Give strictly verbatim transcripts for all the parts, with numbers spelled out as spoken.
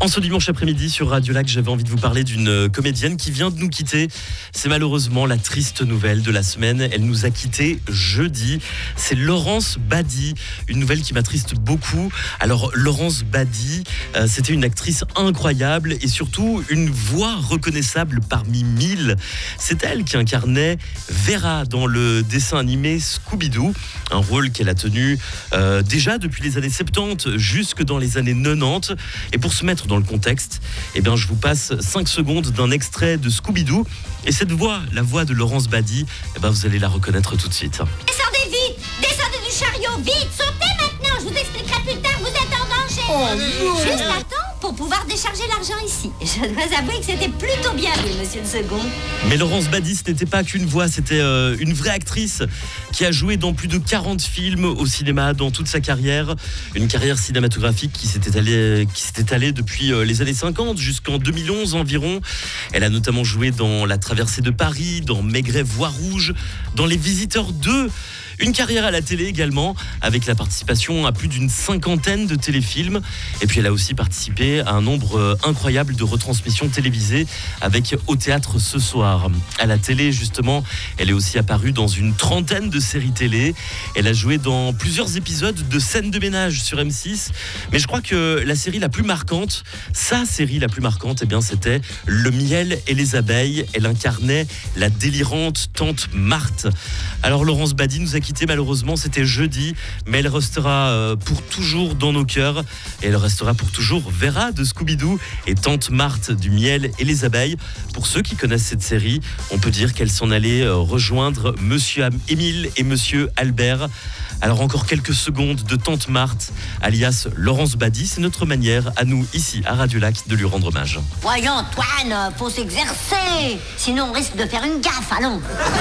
En ce dimanche après-midi sur Radio Lac, j'avais envie de vous parler d'une comédienne qui vient de nous quitter. C'est malheureusement la triste nouvelle de la semaine. Elle nous a quittés jeudi. C'est Laurence Bady, une nouvelle qui m'attriste beaucoup. Alors Laurence Bady, euh, c'était une actrice incroyable et surtout une voix reconnaissable parmi mille. C'est elle qui incarnait Vera dans le dessin animé Scooby-Doo, un rôle qu'elle a tenu euh, déjà depuis les années soixante-dix jusque dans les années quatre-vingt-dix. Et pour se mettre dans le contexte, eh bien, je vous passe cinq secondes d'un extrait de Scooby-Doo. Et cette voix, la voix de Laurence Bady, eh bien, vous allez la reconnaître tout de suite. Descendez vite! Descendez du chariot! Vite! Sautez maintenant! Je vous expliquerai plus tard, vous êtes en danger! Oh, Juste à temps pour pouvoir décharger l'argent ici. Je dois avouer que c'était plutôt bien vu, monsieur le second. Mais Laurence Bady, ce n'était pas qu'une voix, c'était euh, une vraie actrice qui a joué dans plus de quarante films au cinéma dans toute sa carrière. Une carrière cinématographique qui s'est étalée, qui s'est étalée depuis euh, les années cinquante jusqu'en deux mille onze environ. Elle a notamment joué dans La Traversée de Paris, dans Maigret Voix Rouge, dans Les Visiteurs deux. Une carrière à la télé également, avec la participation à plus d'une cinquantaine de téléfilms. Et puis elle a aussi participé à un nombre incroyable de retransmissions télévisées avec Au Théâtre ce soir. À la télé, justement, elle est aussi apparue dans une trentaine de séries télé. Elle a joué dans plusieurs épisodes de Scènes de ménage sur M six. Mais je crois que la série la plus marquante, sa série la plus marquante, eh bien, c'était Le miel et les abeilles. Elle incarnait la délirante tante Marthe. Alors Laurence Bady nous a quitté malheureusement, c'était jeudi, mais elle restera euh, pour toujours dans nos cœurs et elle restera pour toujours Vera de Scooby-Doo et tante Marthe du miel et les abeilles. Pour ceux qui connaissent cette série, on peut dire qu'elle s'en allait euh, rejoindre Monsieur Émile et Monsieur Albert. Alors encore quelques secondes de tante Marthe, alias Laurence Bady, c'est notre manière à nous ici à Radio Lac de lui rendre hommage. Voyons, Antoine, faut s'exercer, sinon on risque de faire une gaffe, allons.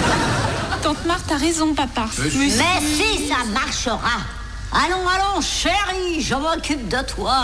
Tante Marthe a raison, papa. Mais si, ça marchera. Allons, allons, chérie, je m'occupe de toi.